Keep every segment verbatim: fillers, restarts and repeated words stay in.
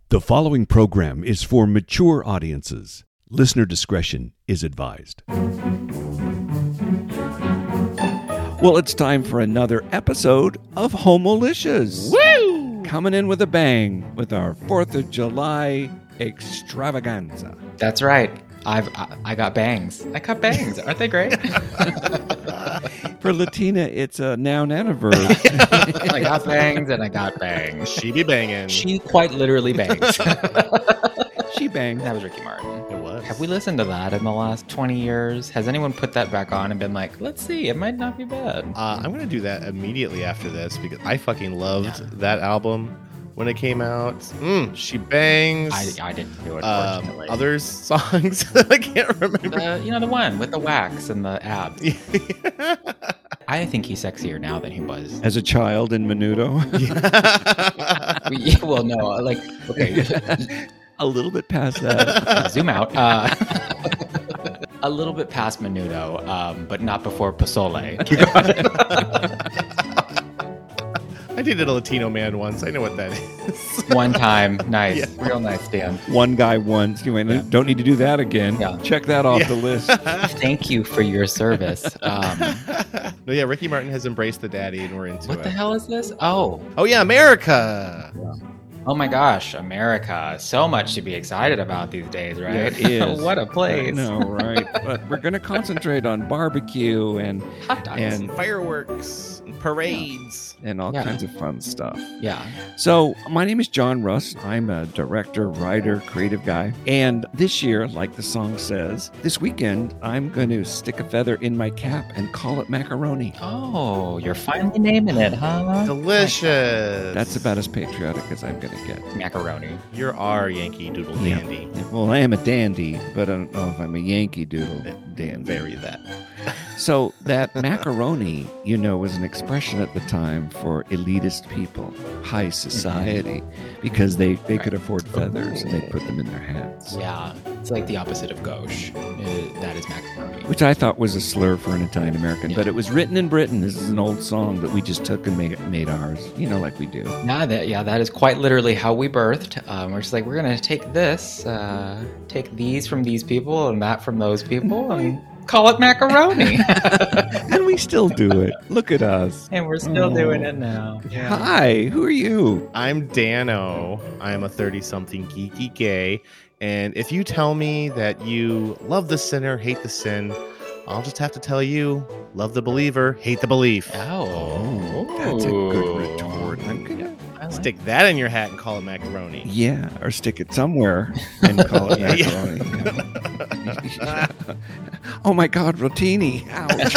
The following program is for mature audiences. Listener discretion is advised. Well, it's time for another episode of Homolicious. Woo! Coming in with a bang with our fourth of July extravaganza. That's right. I've I, I got bangs. I got bangs. Aren't they great? For Latina, it's a noun and a verb. I got bangs and I got bangs. She be banging. She quite literally bangs. She banged. That was Ricky Martin. It was. Have we listened to that in the last twenty years? Has anyone put that back on and been like, let's see, it might not be bad? Uh, I'm going to do that immediately after this because I fucking loved Yeah. that album when it came out. Mm, she bangs. I, I didn't do it, um, fortunately. other songs I can't remember. The, you know, the one with the wax and the abs. I think he's sexier now than he was. As a child in Menudo. Yeah, well, no, like, okay. A little bit past that. Zoom out. Uh, a little bit past Menudo, um, but not before Pozole. I dated a Latino man once. I know what that is. One time. Nice. Yeah. Real nice, Dan. One guy once. You went, don't need to do that again. Yeah. Check that off Yeah. the list. Thank you for your service. Um, No, yeah, Ricky Martin has embraced the daddy, and we're into what it. the hell is this? Oh. Oh yeah, America. Oh my gosh, America. So much to be excited about these days, right? Yeah, it is. What a place. I know, right? But we're going to concentrate on barbecue and Hot dogs. And- Fireworks, and parades. and all Yeah. kinds of fun stuff. Yeah. So, my name is John Rust. I'm a director, writer, creative guy. And this year, like the song says, this weekend, I'm going to stick a feather in my cap and call it macaroni. Oh, you're finally naming it, huh? Delicious. That's about as patriotic as I'm going to get. Macaroni. You're our Yankee Doodle Yeah. Dandy. Well, I am a dandy, but I don't know if I'm a Yankee Doodle dandy. Very that. So that macaroni, you know, was an expression at the time for elitist people, high society, because they, they could afford feathers and they put them in their hats. Yeah. It's like the opposite of gauche. Uh, that is macaroni. Which I thought was a slur for an Italian American, Yeah. but it was written in Britain. This is an old song that we just took and made, made ours, you know, like we do. Yeah, that, yeah, that is quite literally how we birthed. Um, we're just like, we're going to take this, uh, take these from these people and that from those people and call it macaroni. And we still do it. Look at us. And we're still Oh. doing it now. Yeah. Hi, who are you? I'm Dano. I'm a thirty-something geeky gay. And if you tell me that you love the sinner, hate the sin, I'll just have to tell you, love the believer, hate the belief. Oh. That's a good retort. I'm gonna, I like Stick that in your hat and call it macaroni. yeah, or stick it somewhere and call it Yeah. macaroni. Oh my God, Rotini! Ouch!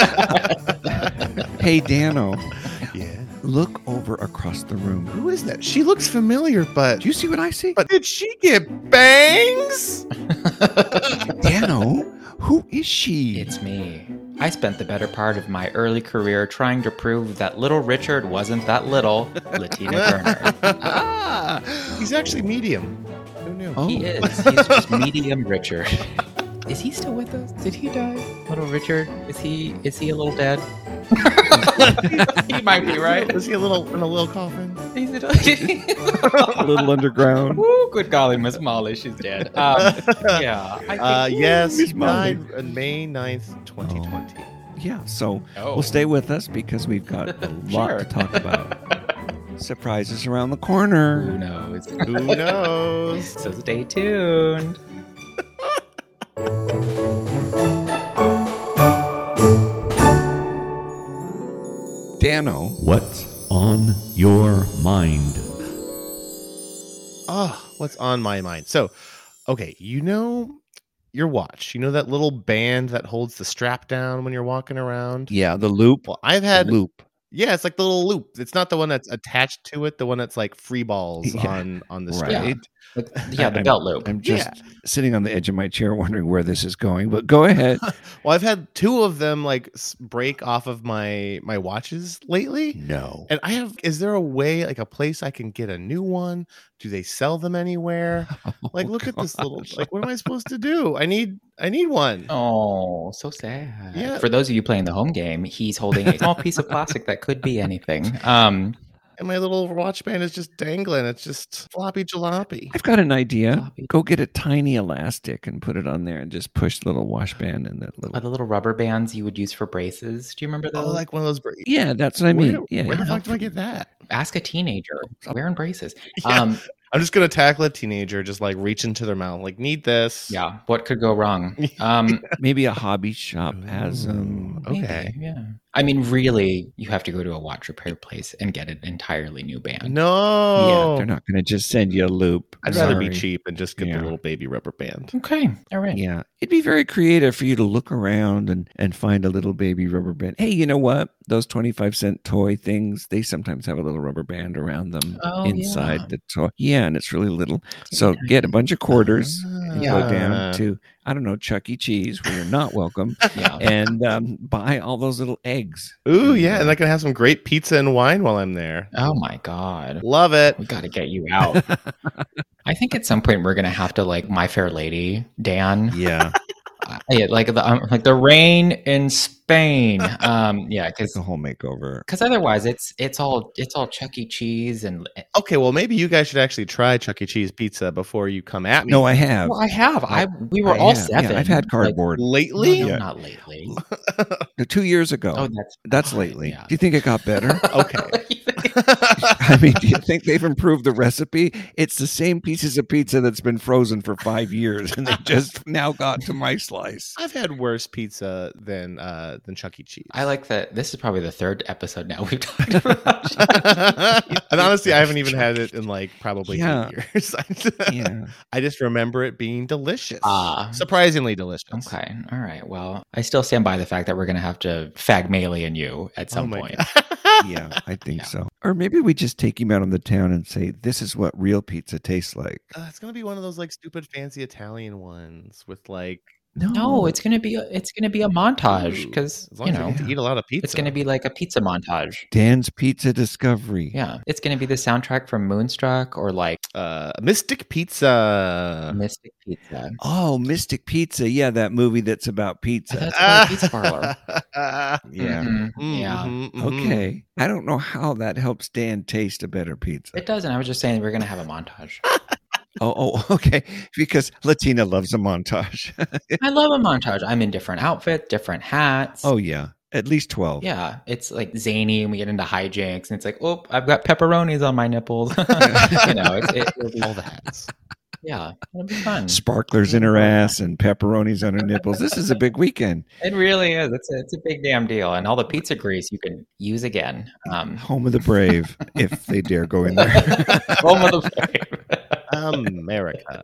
Hey, Dano, Yeah. look over across the room. Who is that? She looks familiar, but Do you see what I see? but did she get bangs? Dano, who is she? It's me. I spent the better part of my early career trying to prove that little Richard wasn't that little Latina Turner. Ah, he's actually medium. Who knew? Oh. He is. He's just medium Richard. Is he still with us? Did he die? Little Richard? Is he is he a little dead? He might be, right? Was he a little in a little coffin? He's a A little underground. Woo, good golly, Miss Molly, she's dead. Um, yeah. I think, Uh, yes, Miss he Molly. died on May ninth, twenty twenty. Yeah, so Oh. we'll stay with us because we've got a lot Sure. to talk about. Surprises around the corner. Who knows? Who knows? So stay tuned. Dano, what's on your mind? Oh, what's on my mind? So, okay, you know your watch. You know that little band that holds the strap down when you're walking around? Yeah, the loop. Well, I've The had loop. yeah, it's like the little loop. It's not the one that's attached to it, the one that's like free balls Yeah, on on the Right. strap. Like, yeah, the I'm- belt loop. I'm just sitting on the edge of my chair wondering where this is going, but go ahead. Well, I've had two of them like s- break off of my my watches lately. No. And I have, is there a way, like a place I can get a new one? Do they sell them anywhere? Like, Oh, look at this little, gosh. like, what am I supposed to do? I need, I need one. Oh, so sad. Yeah. For those of you playing the home game, he's holding a small piece of plastic that could be anything. Um, and my little watch band is just dangling. It's just floppy jalopy. I've got an idea. Floppy. Go get a tiny elastic and put it on there and just push the little wash band and that Are little. the little rubber bands you would use for braces? Do you remember those? Oh, like one of those. Bra- Yeah, that's what I mean. Where, yeah. where the yeah. fuck do I get that? Ask a teenager wearing braces. Yeah. Um, I'm just gonna tackle a teenager, just like reach into their mouth, like need this. yeah. What could go wrong? Um, Maybe a hobby shop has um. Ooh, okay. maybe, yeah. I mean, really, you have to go to a watch repair place and get an entirely new band. No. Yeah, they're not going to just send you a loop. I'd rather be Sorry. cheap and just get Yeah. the little baby rubber band. Okay. All right. Yeah, it'd be very creative for you to look around and, and find a little baby rubber band. Hey, you know what? Those twenty-five cent toy things, they sometimes have a little rubber band around them Oh, inside yeah. the toy. Yeah, and it's really little. So get a bunch of quarters and Yeah. go down to, I don't know, Chuck E. Cheese, where you're not welcome, Yeah. and um, buy all those little eggs. Ooh, yeah, and I can have some great pizza and wine while I'm there. Oh my God. Love it. We got to get you out. I think at some point we're gonna have to like My Fair Lady, Dan. Yeah, Uh, yeah, like the um, like the rain in Spain. Um, yeah, because it's a whole makeover. because otherwise it's it's all it's all Chuck E. Cheese and Okay, well, maybe you guys should actually try Chuck E. Cheese pizza before you come at me. No, I have. well, I have I we were I all have. seven. Yeah, I've had Like, cardboard. lately. no, no, Yeah. not lately. Two years ago. Oh, that's That's fine, lately. yeah. Do you think it got better? Okay. I mean, do you think they've improved the recipe? It's the same pieces of pizza that's been frozen for five years, and they just now got to my slice. I've had worse pizza than uh, than Chuck E. Cheese. I like that. This is probably the third episode now we've talked about. And honestly, I haven't even had it in like probably Yeah. two years. Yeah. I just remember it being delicious. Ah. Surprisingly delicious. Okay, all right. Well, I still stand by the fact that we're going to have to fagmalian you at Oh some my point. God. Yeah, I think Yeah. so. Or maybe we just take him out on the town and say, this is what real pizza tastes like. Uh, it's gonna be one of those like stupid fancy Italian ones with like No, No, it's gonna be a, it's gonna be a montage ooh, because as long you as know I get to eat a lot of pizza. it's gonna be like a pizza montage. Dan's Pizza Discovery. Yeah, it's gonna be the soundtrack from Moonstruck or like uh, Mystic Pizza. Mystic Pizza. Oh, Mystic Pizza. Yeah, that movie that's about I pizza. thought- That's a pizza parlor. Yeah. Mhm, Mm, yeah. mhm, mhm. Okay. I don't know how that helps Dan taste a better pizza. It doesn't. I was just saying we're gonna have a montage. Oh, oh, okay. Because Latina loves a montage. I love a montage. I'm in different outfits, different hats. Oh, yeah. At least twelve. Yeah, it's like zany, and we get into hijinks, and it's like, oh, I've got pepperonis on my nipples. you know, it's, it, it'll be, All the hats. yeah, it'll be fun. Sparklers in her ass and pepperonis on her nipples. This is a big weekend. It really is. It's a, it's a big damn deal, and all the pizza grease you can use again. Um, Home of the brave, if they dare go in there. home of the brave. America.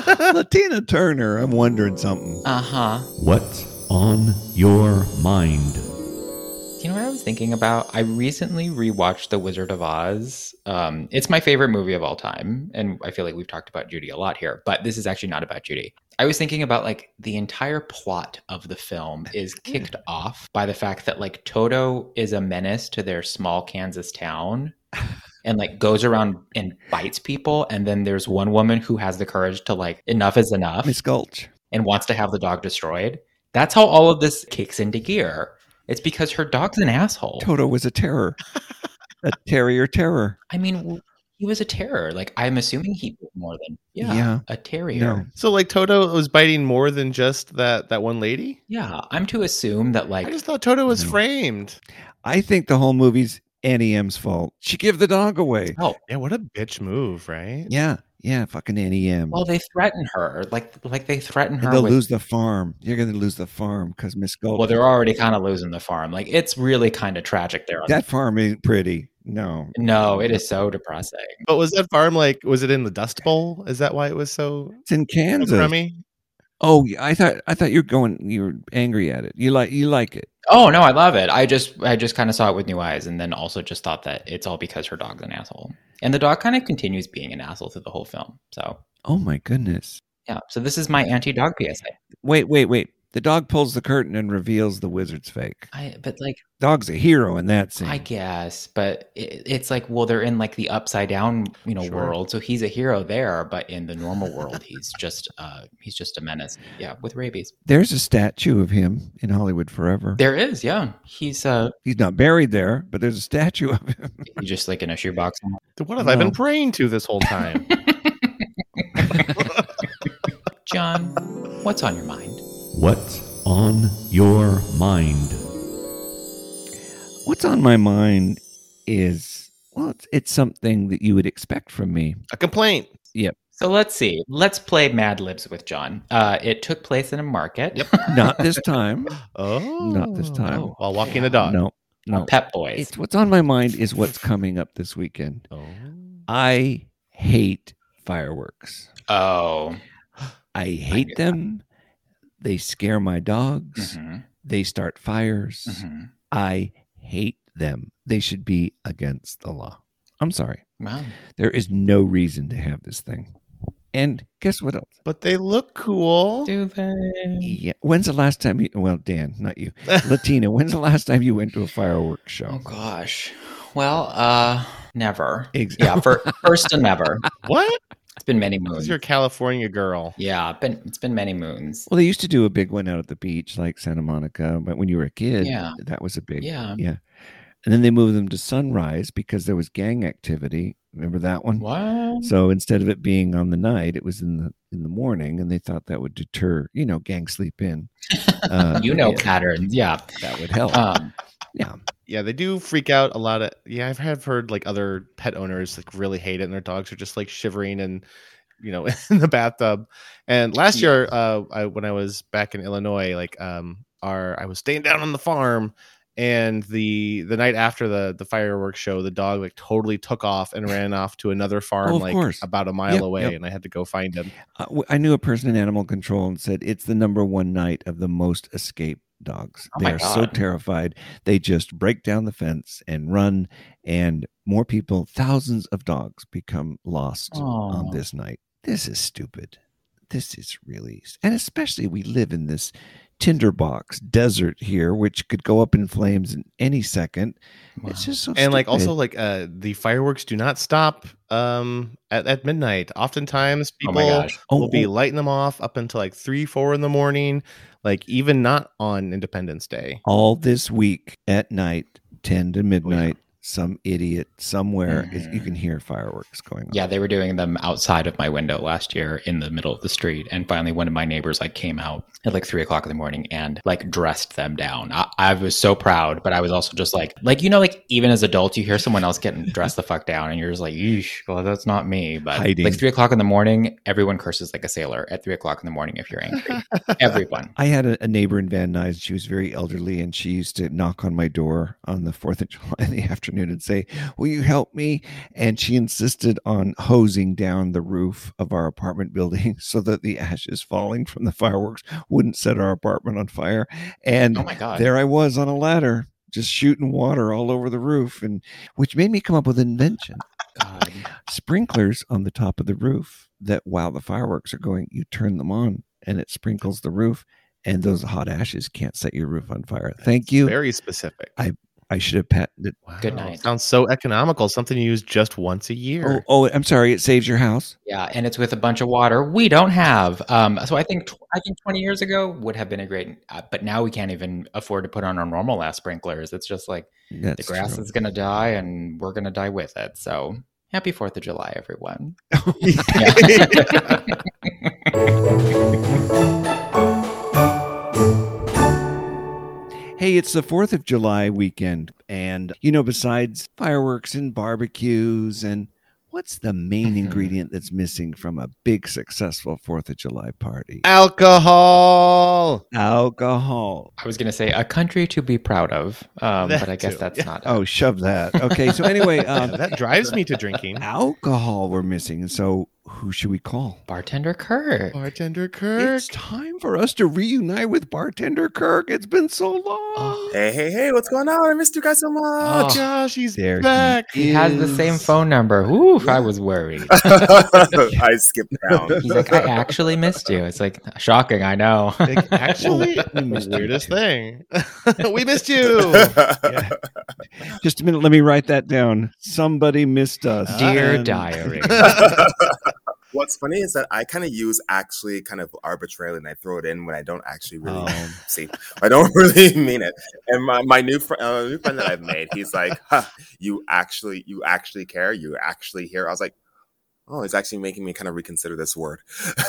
Latina Turner, I'm wondering something. Uh huh. What's on your mind? You know what I was thinking about? I recently rewatched The Wizard of Oz. Um, it's my favorite movie of all time, and I feel like we've talked about Judy a lot here, but this is actually not about Judy. I was thinking about like the entire plot of the film is kicked off by the fact that like Toto is a menace to their small Kansas town and like goes around and bites people, and then there's one woman who has the courage to like enough is enough Miss Gulch. and wants to have the dog destroyed. That's how all of this kicks into gear. It's because her dog's an asshole. Toto was a terror. A terrier terror. I mean, w- he was a terror. Like, I'm assuming he did more than yeah, Yeah. a terrier. No. So like Toto was biting more than just that that one lady? Yeah, I'm to assume that I like just thought Toto was No. framed. I think the whole movie's Annie M's fault. She gave the dog away. oh Yeah, what a bitch move, right? Yeah. Yeah. Fucking Annie M. well, they threaten her. Like like they threaten her. And they'll with, lose the farm. You're going to lose the farm because Miss Gulch. well, they're already kind of losing the farm. Like it's really kind of tragic there. that farm ain't pretty. No. No, it is so depressing. But was that farm like was it in the Dust Bowl? Is that why it was so It's in Kansas. crummy? Oh, yeah, I thought I thought you're going. You were angry at it. You like you like it. Oh no, I love it. I just I just kind of saw it with new eyes, and then also just thought that it's all because her dog's an asshole, and the dog kind of continues being an asshole through the whole film. So Oh my goodness. yeah, so this is my anti-dog P S A. Wait, wait, wait. The dog pulls the curtain and reveals the wizard's fake. I but like Dog's a hero in that scene. I guess, but it, it's like, well, they're in like the upside down, you know, Sure. world. So he's a hero there, but in the normal world, he's just uh he's just a menace. Yeah, with rabies. There's a statue of him in Hollywood Forever. There is, yeah. He's uh He's not buried there, but there's a statue of him. he's just like in a shoebox. What have I been No. praying to this whole time? John, what's on your mind? What's on your mind? What's on my mind is, well, it's, it's something that you would expect from me. A complaint. So let's see. Let's play Mad Libs with John. Uh, it took place in a market. Yep. Not this time. Oh. Not this time. Oh, while walking a dog. No, no. Pep Boys. It's what's on my mind is what's coming up this weekend. Oh. I hate fireworks. Oh. I hate them. They scare my dogs. Mhm, They start fires. mhm. I hate them. They should be against the law. I'm sorry. Wow. There is no reason to have this thing. And guess what else? But they look cool. Do they? Yeah. When's the last time you, well, Dan, not you, Latina, when's the last time you went to a fireworks show? Oh gosh. Well, uh, never. Ex- Yeah, for, first and never. What? It's been many Because moons. you're a California girl. Yeah, been it's been many moons. Well, they used to do a big one out at the beach, like Santa Monica, but when you were a kid, Yeah. that was a big, Yeah. yeah. And then they moved them to Sunrise because there was gang activity. Remember that one? What? So instead of it being on the night, it was in the in the morning, and they thought that would deter, you know, gang sleep in. Uh, you know yeah, patterns. Yeah. that would help. Um, yeah, Yeah, they do freak out a lot of. Yeah, I've have heard like other pet owners like really hate it, and their dogs are just like shivering and you know in the bathtub. And last Yeah. year, uh, I, when I was back in Illinois, like um, our I was staying down on the farm, and the the night after the the fireworks show, the dog like totally took off and ran off to another farm, Oh, of like course. about a mile Yep, away, yep. and I had to go find him. uh, w- I knew a person in animal control and said it's the number one night of the most escaped dogs. Oh my They're so God. terrified they just break down the fence and run, and more people, thousands of dogs, become lost on Aw. this night. This is stupid. This is really, and especially we live in this tinderbox desert here, which could go up in flames in any second. Wow. It's just so And like stupid. also like uh the fireworks do not stop um at, at midnight. Oftentimes Oh people my gosh. Oh, will be oh. lighting them off up until like three, four in the morning, like even not on Independence Day. all this week at night, ten to midnight, some idiot somewhere is, you Mhm. can hear fireworks going on. Yeah, they were doing them outside of my window last year in the middle of the street. And finally, one of my neighbors like came out at like three o'clock in the morning and like dressed them down. I, I was so proud, but I was also just like, like, you know, like even as adults, you hear someone else getting dressed the fuck down and you're just like, yeesh, well, that's not me. But Hiding. like three o'clock in the morning, everyone curses like a sailor at three o'clock in the morning if you're angry. Everyone. I had a, a neighbor in Van Nuys. She was very elderly, and she used to knock on my door on the fourth of July in the afternoon and say, "Will you help me?" And she insisted on hosing down the roof of our apartment building so that the ashes falling from the fireworks wouldn't set our apartment on fire. And Oh my God. there I was on a ladder, just shooting water all over the roof, and which made me come up with an invention. God. Sprinklers on the top of the roof that while the fireworks are going, you turn them on and it sprinkles the roof, and those hot ashes can't set your roof on fire. Thank you. Very specific. I should have patented. Wow. Good night. Sounds so economical. Something you use just once a year. Oh, oh, I'm sorry. It saves your house. Yeah, and it's with a bunch of water we don't have. Um, so I think tw- I think twenty years ago would have been a great, uh, but now we can't even afford to put on our normal ass sprinklers. It's just like That's the grass true. is gonna die, and we're gonna die with it. So happy Fourth of July, everyone! Hey, it's the fourth of July weekend. And, you know, besides fireworks and barbecues, and what's the main ingredient that's missing from a big, successful fourth of July party? Alcohol. Alcohol. I was gonna say a country to be proud of, um, That but I guess too. that's Yeah. not. Oh, shove that. Okay. So, anyway, Yeah, um, that drives me to drinking. alcohol we're missing. And so, Who should we call? Bartender Kirk. Bartender Kirk. It's time for us to reunite with Bartender Kirk. It's been so long. Oh. Hey, hey, hey, what's going on? I missed you guys so much. Oh. Josh, he's There he back. He has the same is. phone number. Oof, I was worried. I skipped down. He's like, I actually missed you. It's like, shocking, I know. Like, actually, We missed the you. weirdest thing. We missed you. Yeah. Just a minute. Let me write that down. Somebody missed us. Dear And- diary. What's funny is that I kind of use actually kind of arbitrarily and I throw it in when I don't actually really Oh. see. I don't really mean it. And my, my new, fr- uh, new friend that I've made, he's like, huh, you actually, you actually care? You actually hear? I was like, oh, it's actually making me kind of reconsider this word.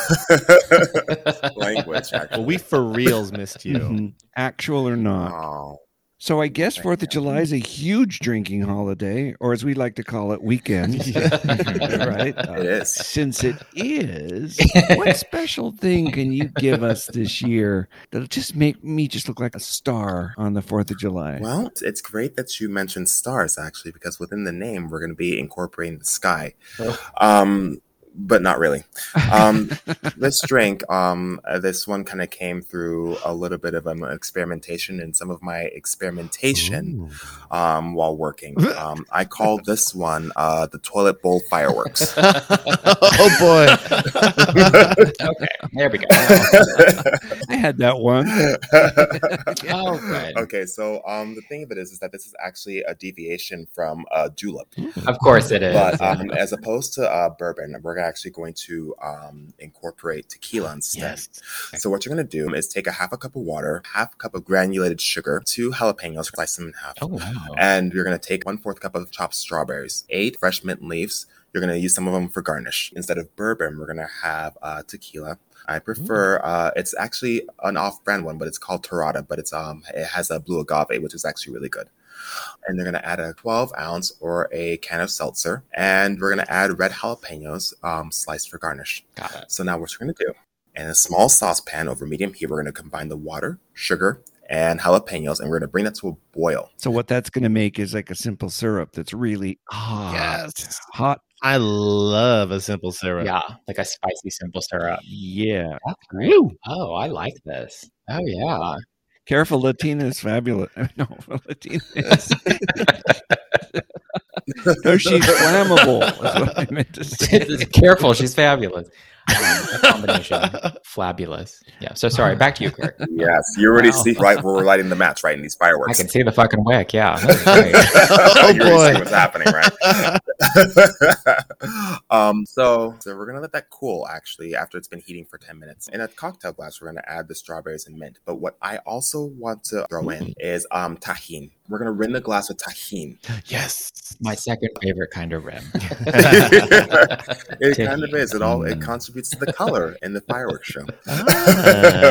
Language, actually. Well, we for reals missed you. Mhm. Actual or not. Oh. So I guess Thank Fourth of you. July is a huge drinking holiday, or as we like to call it, weekend. Right? Uh, It is. Since it is, what special thing can you give us this year that'll just make me just look like a star on the Fourth of July? Well, it's great that you mentioned stars, actually, because within the name, we're going to be incorporating the sky. Oh. Um, but not really. Um, this drink, um, uh, this one kind of came through a little bit of an experimentation and some of my experimentation um, while working. Um, I call this one uh, the toilet bowl fireworks. Oh boy. Okay, there we go. I had that one. Oh, good. Okay, so um, the thing of it is, is that this is actually a deviation from uh, julep. Of course it is. But um, as opposed to uh, bourbon, we're actually going to um, incorporate tequila instead. Yes. So what you're going to do is take a half a cup of water, half a cup of granulated sugar, two jalapenos, slice them in half. Oh, wow. And you're going to take one fourth cup of chopped strawberries, eight fresh mint leaves. You're going to use some of them for garnish. Instead of bourbon, we're going to have uh, tequila. I prefer, uh, it's actually an off-brand one, but it's called Torada, but it's um it has a blue agave, which is actually really good. And they're going to add a twelve ounce or a can of seltzer. And we're going to add red jalapenos um, sliced for garnish. Got it. So now what we're going to do, in a small saucepan over medium heat, we're going to combine the water, sugar, and jalapenos, and we're going to bring that to a boil. So what that's going to make is like a simple syrup that's really hot. Yes. Hot. I love a simple syrup. Yeah, like a spicy simple syrup. Yeah. That's great. Oh, I like this. Oh, yeah. Careful, Latina is fabulous. No, Latina is. No, she's flammable. That's what I meant to say. Careful, she's fabulous. Um, a combination. Flabulous. Yeah, so sorry, back to you, Kirk. Yes, you already Wow. see right where we're lighting the match, right, in these I fireworks. can see the fucking wick, yeah. That's great. Oh, you already see boy. what's happening, right? um, so, so we're gonna let that cool. Actually, after it's been heating for ten minutes, in a cocktail glass, we're gonna add the strawberries and mint. But what I also want to throw in is um tahini. We're gonna rin the glass with tahini. Yes. My second favorite kind of rim. It kind of Tahini. is. It all it Mm. contributes to the color in the fireworks show. Ah.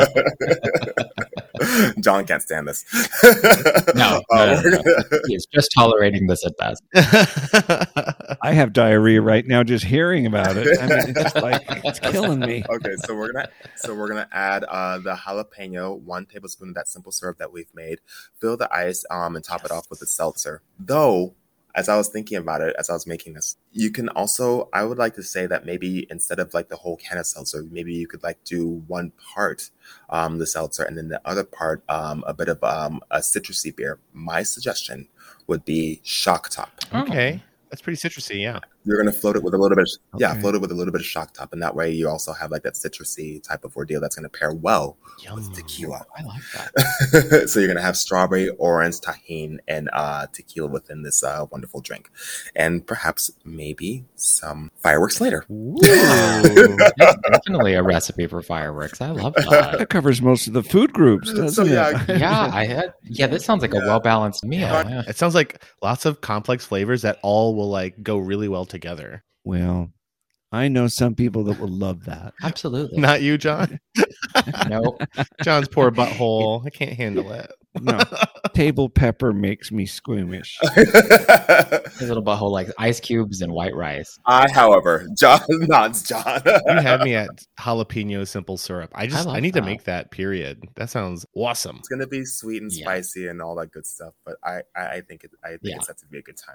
John can't stand this. No, Uh, no, no, we're no. gonna- He is just tolerating this at best. I have diarrhea right now just hearing about it. I mean, it's just like it's killing me. Okay, so we're gonna so we're gonna add uh, the jalapeno, one tablespoon of that simple syrup that we've made. Fill the ice um, and top it off with the seltzer. Though, as I was thinking about it, as I was making this, you can also, I would like to say that maybe instead of like the whole can of seltzer, maybe you could like do one part um, the seltzer and then the other part um, a bit of um, a citrusy beer. My suggestion would be Shock Top. Okay. That's pretty citrusy, yeah. You're gonna float it with a little bit, of, yeah, Okay. float it with a little bit of Shock Top, and that way you also have like that citrusy type of ordeal that's gonna pair well Yum. with tequila. I like that. So you're gonna have strawberry, orange, tahini, and uh, tequila within this uh, wonderful drink, and perhaps maybe some fireworks later. Ooh. That's definitely a recipe for fireworks. I love that. That covers most of the food groups, doesn't So, yeah, it? Yeah, I had. Yeah, this sounds like a Yeah. well balanced meal. Yeah. It sounds like lots of complex flavors that all will like go really well together. Well, I know some people that will love that. Absolutely. Not you, John. Nope. John's poor butthole. I can't handle it. No, table pepper makes me squeamish. His little butthole like ice cubes and white rice. I, however, John nods. John, You had me at jalapeno simple syrup. I just I, love need to that. make that. Period. That sounds awesome. It's gonna be sweet and Yeah. spicy and all that good stuff, but I, I, I think it, I think Yeah. it's set to be a good time.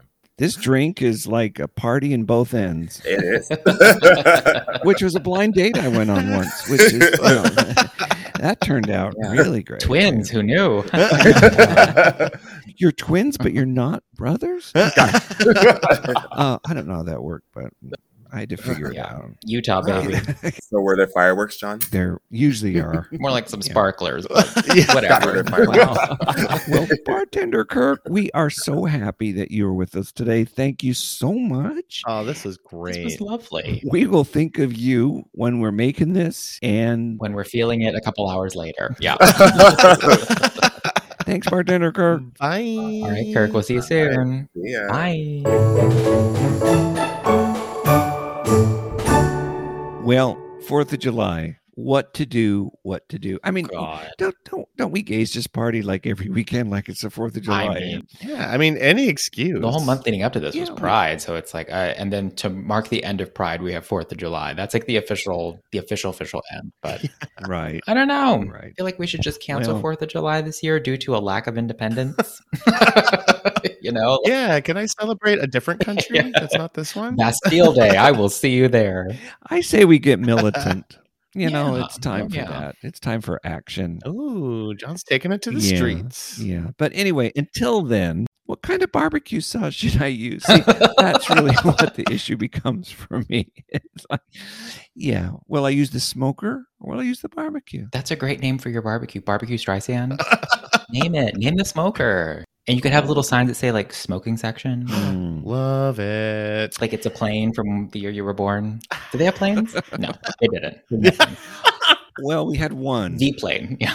This drink is like a party in both ends, It is. which was a blind date I went on once, which is, you know, that turned out Yeah. really great. Twins, who knew? You're twins, but you're not brothers? uh, I don't know how that worked, but I had to figure it Yeah. out. Utah, baby. So were there fireworks, John? There usually are. More like some Yeah. sparklers, but Yeah. whatever. Got rid of Wow. Well, bartender Kirk, we are so happy that you were with us today. Thank you so much. Oh, this was This great. was lovely. We will think of you when we're making this. And When we're feeling it a couple hours later. Yeah. thanks, bartender Kirk. Bye. All right, Kirk, we'll see you soon. Yeah. Bye. Well, fourth of July. What to do, what to do. I mean, God. don't don't don't we gays just party like every weekend like it's the fourth of July? I mean, Yeah, I mean, any excuse. the whole month leading up to this was Yeah. Pride, so it's like, uh, and then to mark the end of Pride, we have Fourth of July. That's like the official, the official, official end. But Right. I don't know. Right. I feel like we should just cancel Well- Fourth of July this year due to a lack of independence. You know, Yeah, can I celebrate a different country Yeah. that's not this one? Bastille Day. I will see you there. I say we get militant. You know, Yeah. it's time for Yeah. that. It's time for action. Ooh, John's taking it to the Yeah. streets. Yeah. But anyway, until then, what kind of barbecue sauce should I use? See, that's really what the issue becomes for me. It's like, yeah, will I use the smoker or will I use the barbecue? That's a great name for your barbecue. Barbecue Streisand. Name it. Name the smoker. And you could have little signs that say like smoking section. Mm. Love it. Like it's a plane from the year you were born. Did they have planes? No, they didn't. They didn't have planes. Well, we had one. The plane. Yeah.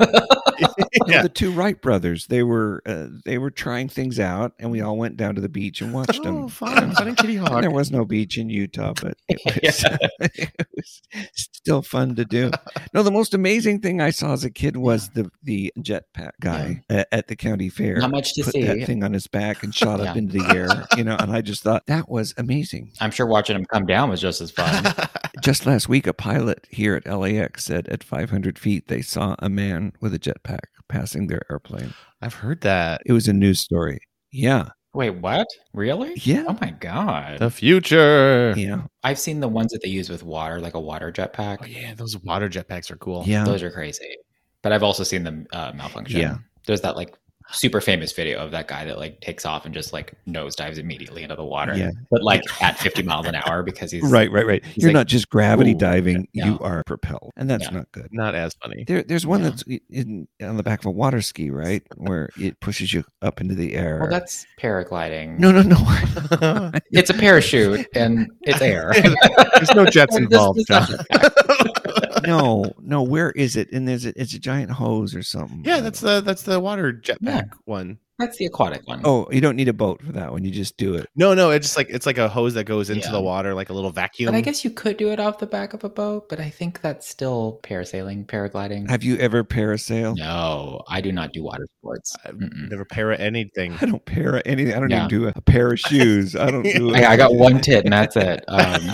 No, Yeah. the two Wright brothers. They were uh, they were trying things out, and we all went down to the beach and watched them. Oh, fun. Fun and Kitty And Hawk. there was no beach in Utah, but it was, it was still fun to do. No, the most amazing thing I saw as a kid was the the jetpack guy at, at the county fair. Not much to Put see. that thing on his back and shot up Yeah. into the air, you know. And I just thought that was amazing. I'm sure watching him come down was just as fun. Just last week, a pilot here at L A X said at five hundred feet they saw a man with a jetpack passing their airplane. I've heard that. It was a news story. Yeah, Wait, what? Really? yeah, Oh my God. The future. yeah, I've seen the ones that they use with water, like a water jetpack. Oh, yeah, those water jetpacks are cool. yeah. Those are crazy. But I've also seen them uh, malfunction. Yeah. There's that like super famous video of that guy that like takes off and just like nosedives immediately into the water. Yeah. But like at fifty miles an hour because he's Right, right, right. he's You're like, not just gravity "Ooh," diving; yeah. you are propelled, and that's Yeah. not good. Not as funny. There, there's one Yeah. that's in, on the back of a water ski, right, where it pushes you up into the air. Well, that's paragliding. no, no, no. It's a parachute and it's air. There's no jets This involved, is John. not- no, no. Where is it? And there's a, it's a giant hose or something. Yeah, that's the that's the water jetpack Yeah. one. That's the aquatic one. Oh, you don't need a boat for that one. You just do it. No, no, it's just like it's like a hose that goes into Yeah. the water, like a little vacuum. But I guess you could do it off the back of a boat, but I think that's still parasailing, paragliding. Have you ever parasailed? No, I do not do water sports. I've Mm-mm. never para anything. I don't para anything. I don't Yeah. even do a, a pair of shoes. I don't do it. I, I got one tit and that's it. Um,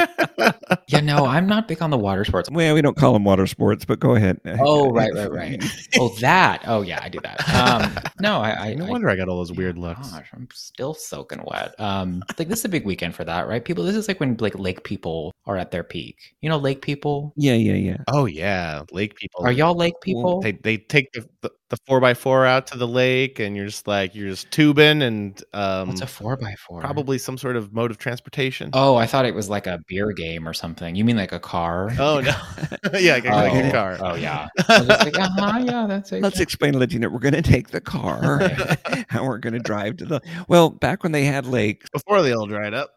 yeah, no, I'm not big on the water sports. Well, we don't call them water sports, but go ahead. Oh, right, right, right. Oh, that. Oh, yeah, I do that. Um, no, I, I. No I- wonder I got all those weird looks. Gosh, I'm still soaking wet. Um, like this is a big weekend for that, right? People, this is like when like lake people are at their peak. You know, lake people. Yeah, yeah, yeah. Oh yeah, lake people. Are y'all lake people? They they take the, the the four by four out to the lake, and you're just like you're just tubing, and um, What's a four by four? probably some sort of mode of transportation. Oh, I thought it was like a beer game or something. You mean like a car? Oh no, yeah, like, like Oh, a car. Oh yeah. I was just like, uh-huh, yeah, that's it. Let's explain to Latina. We're going to take the car and we're going to drive to the. Well, back when they had lakes, Before they all dried up.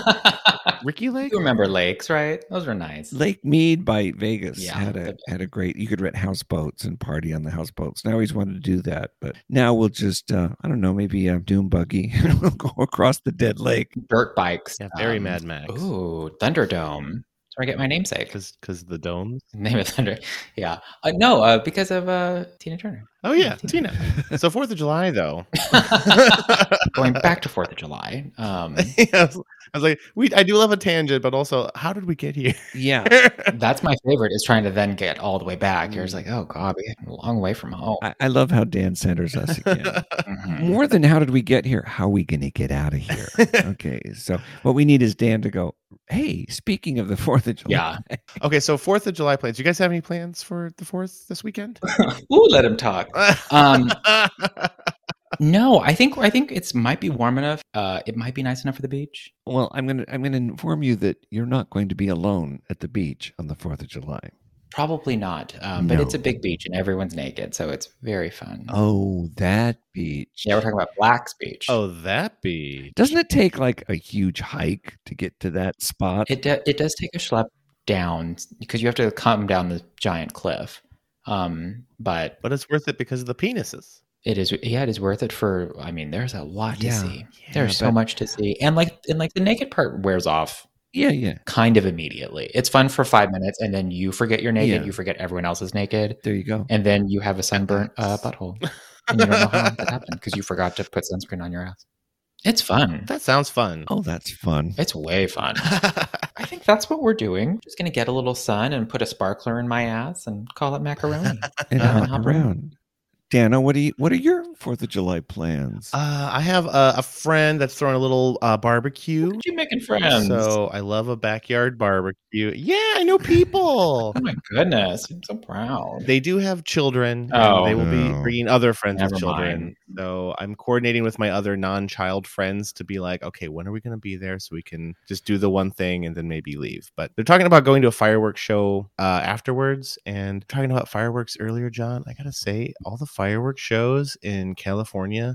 Ricky Lake. You remember lakes, right? Those were nice. Lake Mead by Vegas Yeah, had a the- had a great. You could rent houseboats and party on the houseboats. Now he's wanted to do that, but now we'll just uh, I don't know, maybe a doom buggy and we'll go across the dead lake. Dirt bikes. Yeah, very Um, Mad Max. Ooh, Thunderdome. where I get my namesake. Because because the domes. Name of Thunder. Yeah. Uh, no, uh, because of uh, Tina Turner. Oh yeah, Tina. So Fourth of July though. Going back to Fourth of July. Um, yeah, I, was, I was like, we. I do love a tangent, but also, how did we get here? Yeah. that's my favorite. Is trying to then get all the way back. You're just like, oh god, we're a long way from home. I, I love how Dan centers us again. Mhm. More than how did we get here? How are we going to get out of here? Okay. So what we need is Dan to go, hey, speaking of the fourth of July. Yeah. Okay, so Fourth of July plans. You guys have any plans for the Fourth this weekend? Ooh, let him talk. Um, no, I think I think it's might be warm enough. Uh, it might be nice enough for the beach. Well, I'm going to I'm going to inform you that you're not going to be alone at the beach on the fourth of July. Probably not, um, but No. it's a big beach and everyone's naked, so it's very fun. Oh, that beach. Yeah, we're talking about Black's Beach. oh, that be. Doesn't it take like a huge hike to get to that spot? It do, it does take a schlep down because you have to come down the giant cliff. Um, but But it's worth it because of the penises. it is yeah, it is worth it for. I mean, there's a lot to Yeah. see. Yeah, There's so but- much to see, and like and like the naked part wears off Yeah, yeah. kind of immediately. It's fun for five minutes, and then you forget you're naked. Yeah. You forget everyone else is naked, There you go. and then you have a sunburnt uh, butthole, and you don't know how that happened because you forgot to put sunscreen on your ass. It's fun. That sounds fun. Oh, that's fun. It's way fun. I think that's what we're doing. Just gonna get a little sun and put a sparkler in my ass and call it macaroni. And Uh, hop hop around. Dana, what do you? What are your Fourth of July plans? Uh, I have a, a friend that's throwing a little uh, barbecue. Look at you making friends. So I love a backyard barbecue. Yeah, I know people. Oh my goodness, I'm so proud. They do have children. Oh. and they will be No. bringing other friends Never with children. mind. So I'm coordinating with my other non-child friends to be like, okay, when are we going to be there so we can just do the one thing and then maybe leave? But they're talking about going to a fireworks show uh, afterwards. And talking about fireworks earlier, John, I gotta say, all the fireworks shows in California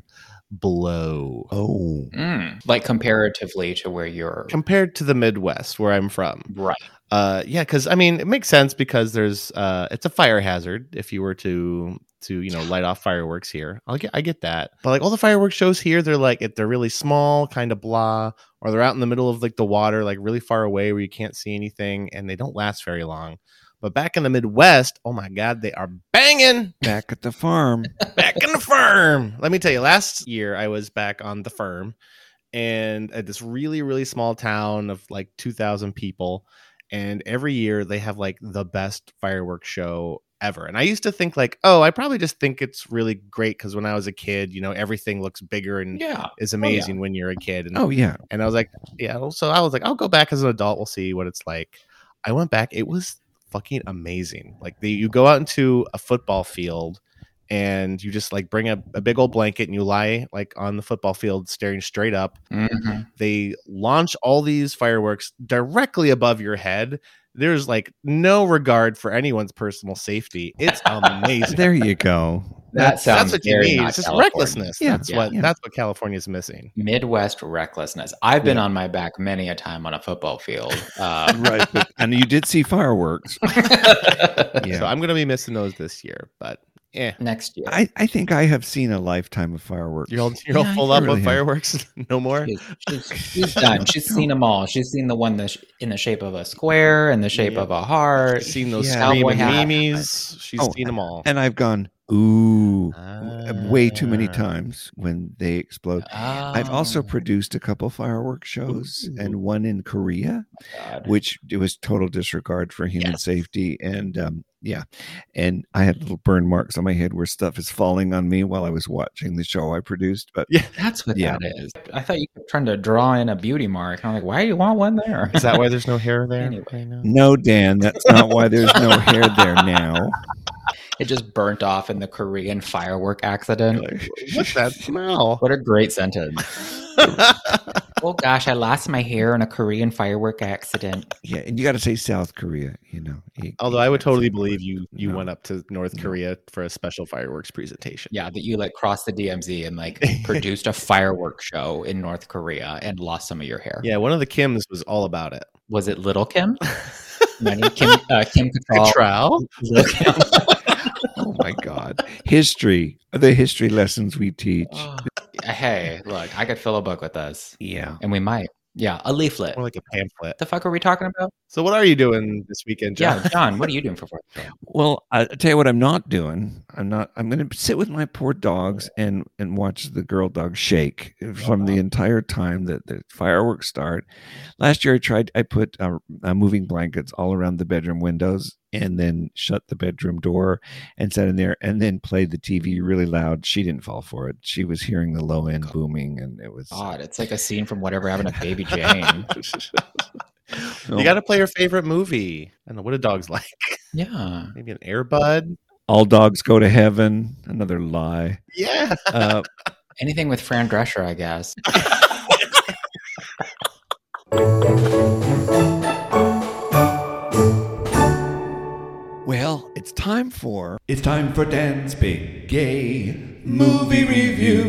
blow Oh, Mm, like comparatively to where you're compared to the Midwest where I'm from. right. Uh, yeah, because I mean, it makes sense because there's uh, it's a fire hazard if you were to to you know light off fireworks here. I get I get that, but like all the fireworks shows here, they're like if they're really small, kind of blah, or they're out in the middle of like the water, like really far away where you can't see anything, and they don't last very long. But back in the Midwest, oh my God, they are banging back at the farm. back in the farm. Let me tell you, last year I was back on the farm, and at this really really small town of like two thousand people. And every year they have like the best fireworks show ever. And I used to think like, oh, I probably just think it's really great because when I was a kid, you know, everything looks bigger and Yeah. is amazing when you're a kid. And, Oh yeah. and I was like, yeah. So I was like, I'll go back as an adult. We'll see what it's like. I went back. It was fucking amazing. Like the, you go out into a football field and you just like bring a, a big old blanket and you lie like on the football field staring straight up. Mhm. They launch all these fireworks directly above your head. There's like no regard for anyone's personal safety. It's amazing. There you go. That sounds that's what you very need. not It's just California. recklessness. Yeah, that's yeah, what yeah. that's what California's missing. Midwest recklessness. I've been Yeah. on my back many a time on a football field. Uh, Right. But, and you did see fireworks. Yeah. So I'm gonna be missing those this year, but yeah. Next year. I, I think I have seen a lifetime of fireworks. You're all you're all Yeah, full I up really on have. fireworks. No more. She's, she's, she's done. She's seen them all. She's seen the one that's in the shape of a square, in the shape Yeah. of a heart. She's seen those Yeah. screaming Cowboy hat. memes. She's Oh, seen them all. And I've gone, ooh, way too many Ah. times when they explode. I've also Oh, produced a couple fireworks shows Ooh. and one in Korea, God. which it was total disregard for human Yes. safety. And um, yeah, and I had little burn marks on my head where stuff is falling on me while I was watching the show I produced. But Yeah. That's what Yeah. that is. I thought you kept trying to draw in a beauty mark. And I'm like, why do you want one there? Is that why there's no hair there? Anyway. right now? no, Dan, that's not why there's no hair there now. It just burnt off in the Korean firework accident. What's that smell? What a great sentence. Oh gosh, I lost my hair in a Korean firework accident. Yeah, and you got to say South Korea, you know. You- Although you I would gotta totally say- believe you you No. went up to North No. Korea for a special fireworks presentation. Yeah, that you like crossed the D M Z and like produced a firework show in North Korea and lost some of your hair. Yeah, one of the Kims was all about it. Was it Little Kim? Many Kim, uh, Kim Cattrall. Trial. Little Kim. Oh my God. History, the history lessons we teach. Oh, hey, look, I could fill a book with this, Yeah. and we might. Yeah, a leaflet. More like a pamphlet. The fuck are we talking about? So what are you doing this weekend, John? Yeah, John, what are you doing for Fourth of July? Well, I I tell you what, I'm not doing. I'm not. I'm going to sit with my poor dogs and and watch the girl dog shake from the entire time that the fireworks start. Last year, I tried. I put uh, uh, moving blankets all around the bedroom windows, and then shut the bedroom door and sat in there, and then played the T V really loud. She didn't fall for it. She was hearing the low end booming, and it was. God, it's like a scene from Whatever Happened to Baby Jane. You got to play your favorite movie. I don't know what do dogs like. Yeah. Maybe an Air Bud. All dogs go to heaven. Another lie. Yeah. Uh, Anything with Fran Drescher, I guess. well, it's time for. It's time for Dan's Big Gay Movie Review.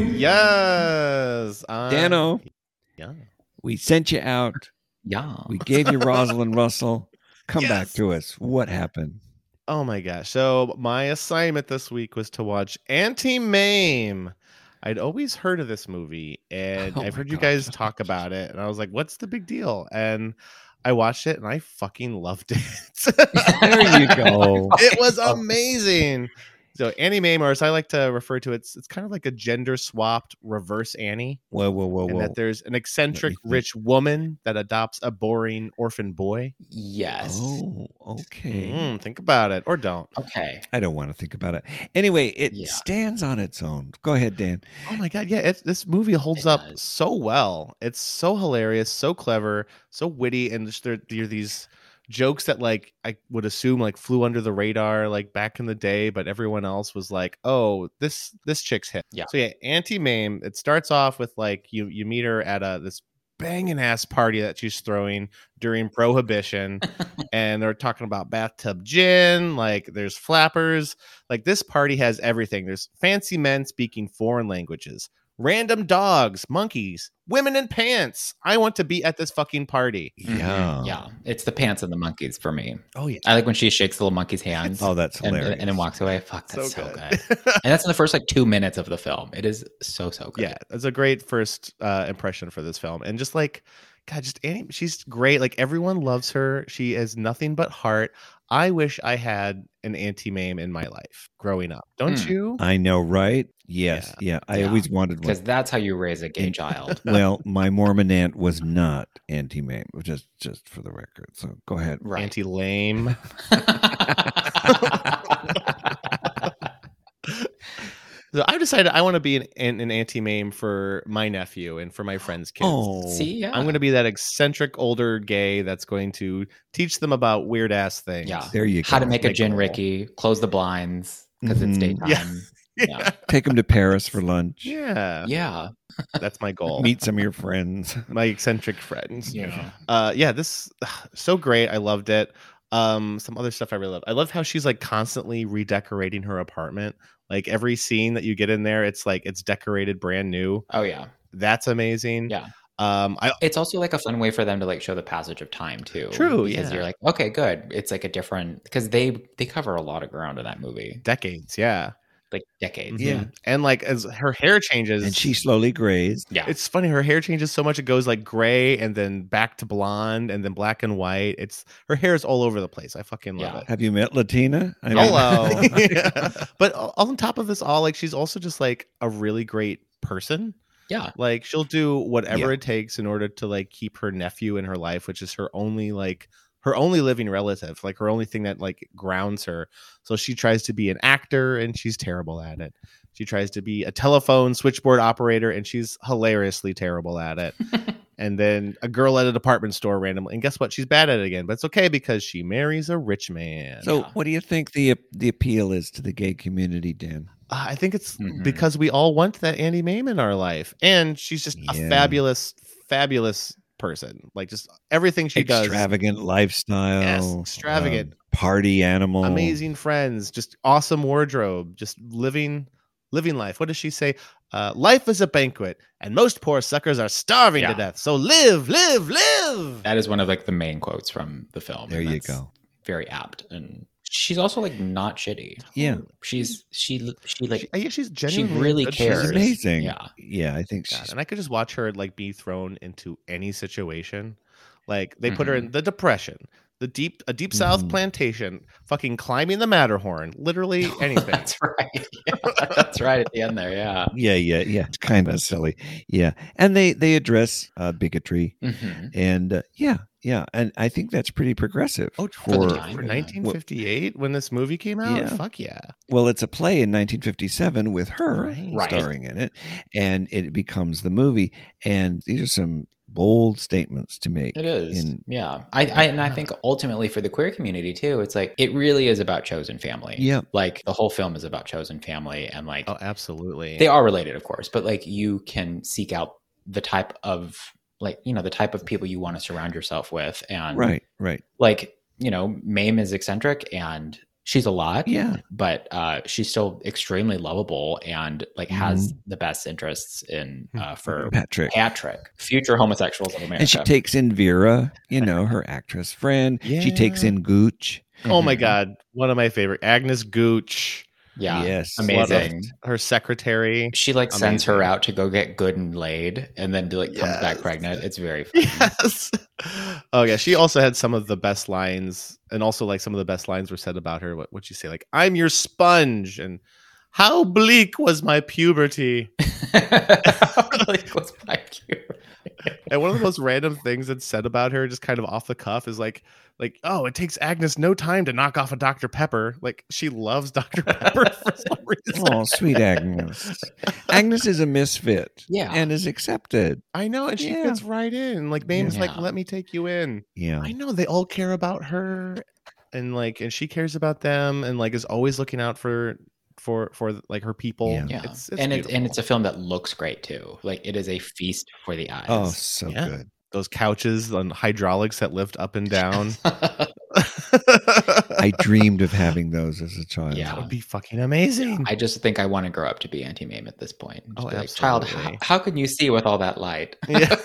Yes. Uh, Dano, Yeah. we sent you out. Yeah. We gave you Rosalind Russell. Come Yes. back to us. What happened? Oh my gosh. So my assignment this week was to watch Anti-Mame. I'd always heard of this movie and Oh I've my heard you God. guys talk about it. And I was like, what's the big deal? And I watched it and I fucking loved it. There you go. It was amazing. So Annie Mame, or as I like to refer to it, it's, it's kind of like a gender swapped reverse Annie. Whoa, whoa, whoa, And whoa. that there's an eccentric think. rich woman that adopts a boring orphan boy. Yes. Oh, okay. Mm, think about it or don't. Okay. I don't want to think about it. Anyway, it Yeah. stands on its own. Go ahead, Dan. Oh my god, yeah, it's, this movie holds It up does. so well. It's so hilarious, so clever, so witty, and just there, there are these jokes that like I would assume like flew under the radar like back in the day, but everyone else was like, "Oh, this this chick's hit." Yeah. So yeah, Auntie Mame. It starts off with like you you meet her at a this banging ass party that she's throwing during Prohibition, and they're talking about bathtub gin. Like there's flappers. Like this party has everything. There's fancy men speaking foreign languages, random dogs, monkeys, women in pants. I want to be at this fucking party. Mhm. Yeah. Yeah. It's the pants and the monkeys for me. Oh yeah. I like when she shakes the little monkey's hands Oh, that's and, hilarious. and then walks away. Fuck, that's so, good. good. And that's in the first like two minutes of the film. It is so, so good. Yeah, it's a great first uh, impression for this film, and just like, God, just Annie, she's great. Like everyone loves her. She has nothing but heart. I wish I had an Auntie Mame in my life growing up. Don't Mm. you? I know, right? Yes. Yeah. I Yeah. always wanted Because one. that's how you raise a gay And- child. Well, my Mormon aunt was not anti-Mame, just just for the record. So go ahead. Right. Auntie Lame. So I decided I want to be an, an, an Auntie Mame for my nephew and for my friends' kids. Oh, See, yeah. I'm going to be that eccentric older gay that's going to teach them about weird ass things. Yeah. there you go. How to make a Make gin a Ricky, close the blinds because it's Mhm. daytime. Yeah. Yeah. Take them to Paris for lunch. Yeah. Yeah. That's my goal. Meet some of your friends. My eccentric friends. Yeah. Uh, yeah, this so great. I loved it. Um, some other stuff I really love. I love how she's like constantly redecorating her apartment. Like every scene that you get in there, it's like it's decorated brand new. Oh, yeah. That's amazing. Yeah. Um, I It's also like a fun way for them to like show the passage of time too. True, Because yeah. you're like, okay, good. It's like a different because they they cover a lot of ground in that movie. decades, yeah, Like decades. Yeah. Mhm. And like as her hair changes, And she slowly grazed. Yeah. it's funny. Her hair changes so much; it goes like gray and then back to blonde and then black and white. It's her hair is all over the place. I fucking love Yeah. it. Have you met Latina? I mean- Hello. Yeah. But on top of this all, like she's also just like a really great person. Yeah. Like she'll do whatever Yeah. it takes in order to like keep her nephew in her life, which is her only like her only living relative, like her only thing that like grounds her. So she tries to be an actor and she's terrible at it. She tries to be a telephone switchboard operator and she's hilariously terrible at it. And then a girl at a department store randomly, and guess what? She's bad at it again, but it's okay because she marries a rich man. So, Yeah. what do you think the the appeal is to the gay community, Dan? Uh, I think it's Mhm. because we all want that Annie Mame in our life, and she's just a Yeah. fabulous, fabulous person. Like just everything she does, Extravagant lifestyle. Yes, extravagant. um, party animal. amazing friends, just awesome wardrobe, just living, living life. What does she say? Uh, life is a banquet, and most poor suckers are starving Yeah. to death. So live, live, live. That is one of like the main quotes from the film. There and you that's go. Very apt. And she's also like not shitty. Yeah. She's she she like She, I guess she's she genuinely really good cares. She's person. amazing. Yeah. Yeah, I think God, she's. and I could just watch her like be thrown into any situation. Like they put her Mm-hmm. in the depression, The deep, a deep South Mhm. plantation, fucking climbing the Matterhorn, literally anything. That's right. Yeah, that's right at the end there. Yeah. Yeah, yeah, yeah. It's kind of silly. Yeah, and they they address uh, bigotry, hmm and uh, yeah, yeah, and I think that's pretty progressive. Oh, For the for time. For yeah. nineteen fifty-eight, when this movie came out, Yeah. fuck yeah. well, it's a play in nineteen fifty-seven with her Right. Right. starring in it, and it becomes the movie. And these are some bold statements to make. It is. In, yeah. I, I and I think ultimately for the queer community too, it's like it really is about chosen family. Yeah. Like the whole film is about chosen family and like Oh, absolutely. they are related, of course, but like you can seek out the type of like, you know, the type of people you want to surround yourself with. And right, right. like, you know, Mame is eccentric and she's a lot. Yeah. But uh, she's still extremely lovable and like has the best interests in uh, for Patrick. Patrick, future homosexuals of America. And she takes in Vera, you know, her actress friend. She takes Yeah. in Gooch. Oh my Mhm. God. One of my favorite. Agnes Gooch, Yeah. Yes. Amazing. her secretary. She like sends her Amazing. out to go get good and laid and then like comes back Yes. pregnant. It's very fun. Yes. Oh yeah. She also had some of the best lines, and also like some of the best lines were said about her. What would she say? Like, "I'm your sponge," and "How bleak was my puberty." Like, what's my cute? And one of the most random things that's said about her, just kind of off the cuff, is like, like, "Oh, it takes Agnes no time to knock off a Doctor Pepper." Like, she loves Doctor Pepper for some reason. Oh, sweet Agnes. Agnes is a misfit. Yeah. And is accepted. I know, and she Yeah. fits right in. Like, Mame's like, Yeah. "Let me take you in." Yeah. I know they all care about her, and like, and she cares about them, and like is always looking out for for for like her people. Yeah. Yeah. It's, it's and it, and beautiful. it's a film that looks great too. Like it is a feast for the eyes. Oh, so Yeah. good. Those couches on hydraulics that lift up and down. I dreamed of having those as a child. Yeah. That would be fucking amazing. I just think I want to grow up to be anti-Mame at this point. Just Oh, be like, child, how, absolutely. how can you see with all that light? Yeah.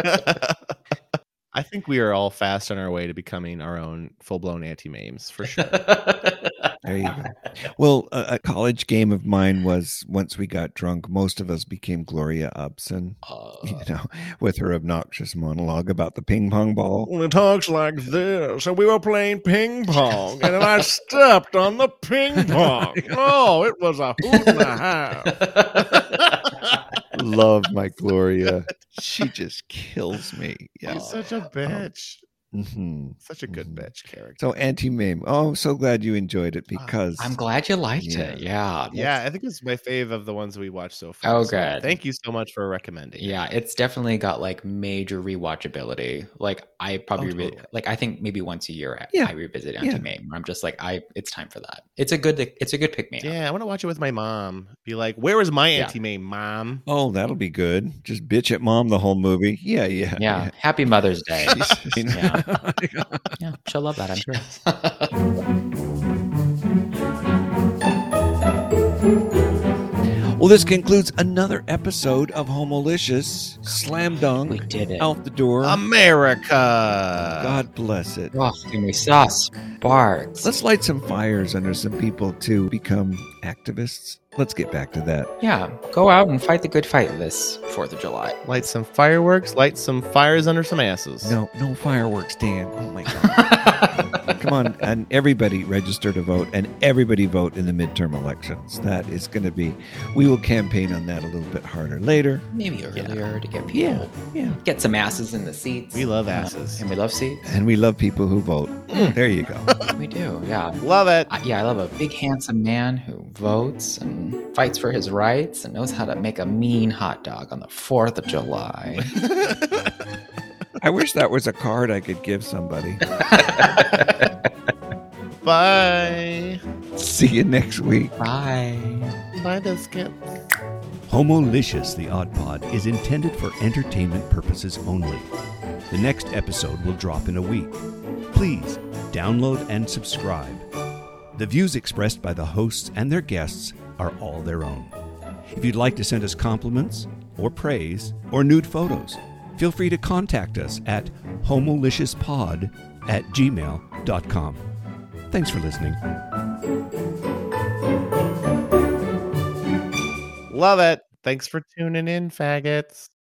I think we are all fast on our way to becoming our own full-blown anti-Mames for sure. There you go. Well, a, a college game of mine was once we got drunk, most of us became Gloria Upson, Uh, you know, with her obnoxious monologue about the ping pong ball. Well, it talks like this, and we were playing ping pong, and then I stepped on the ping pong. Oh, it was a hoot and a half. Love my Gloria. She just kills me. Yeah. She's such a bitch. hmm Such a good Mhm. bitch character. So anti-meme. Oh, I'm so glad you enjoyed it because I'm glad you liked Yeah. it. Yeah. Yeah, I think it's my fave of the ones we watched so far. Oh, so good. Thank you so much for recommending. Yeah, it's definitely got like major rewatchability. Like I probably Oh, re- totally. like I think maybe once a year I, Yeah. I revisit Yeah. Anti-Mame. Where I'm just like I it's time for that. It's a good it's a good pick me up. Yeah, I want to watch it with my mom. Be like, where is my Yeah. anti-Mame, mom? oh, that'll be good. Just bitch at mom the whole movie. Yeah, yeah. Yeah. Happy Mother's Day. Jesus, you know. Yeah. Yeah, she'll love that, I'm sure. Well, this concludes another episode of Homolicious. Slam dunk. We did it. Out the door. America. God bless it. Oh, and we saw sparks. Let's light some fires under some people to become activists. Let's get back to that. Yeah, go out and fight the good fight this fourth of July. Light some fireworks, light some fires under some asses. No, no fireworks, Dan. Oh my God. Come on, and everybody register to vote, and everybody vote in the midterm elections. That is going to be. We will campaign on that a little bit harder later. Maybe earlier to get people Yeah, yeah. get some asses in the seats. We love Uh, asses. and we love seats. And we love people who vote. There you go. We do, yeah. Love it. I, yeah, I love a big, handsome man who votes and fights for his rights and knows how to make a mean hot dog on the fourth of July. I wish that was a card I could give somebody. Bye. See you next week. Bye. Bye, biscuits. Homolicious, the Odd Pod, is intended for entertainment purposes only. The next episode will drop in a week. Please download and subscribe. The views expressed by the hosts and their guests are all their own. If you'd like to send us compliments or praise or nude photos, feel free to contact us at homoliciouspod at gmail dot com. Thanks for listening. Love it. Thanks for tuning in, faggots.